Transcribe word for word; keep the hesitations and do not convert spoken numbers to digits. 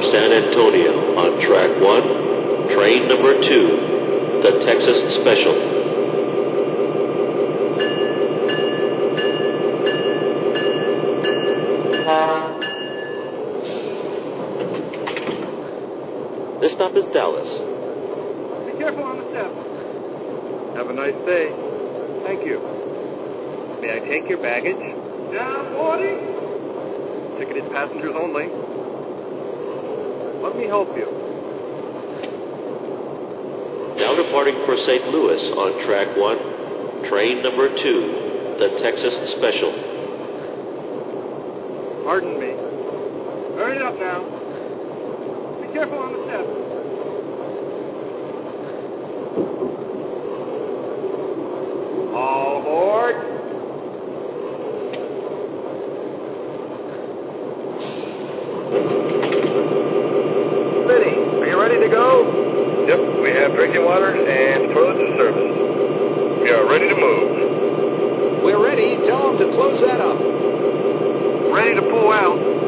San Antonio on track one, train number two, the Texas Special. This stop is Dallas. Be careful on the step. Have a nice day. Thank you. May I take your baggage? Down forty. Ticketed passengers only. Let me help you. Now departing for Saint Louis on track one, train number two, the Texas Special. Pardon me. Hurry up now. Be careful on the step. All aboard. Vinny, are you ready to go? Yep, we have drinking water and toilets in service. We are ready to move. We're ready. Tell them to close that up. Ready to pull out.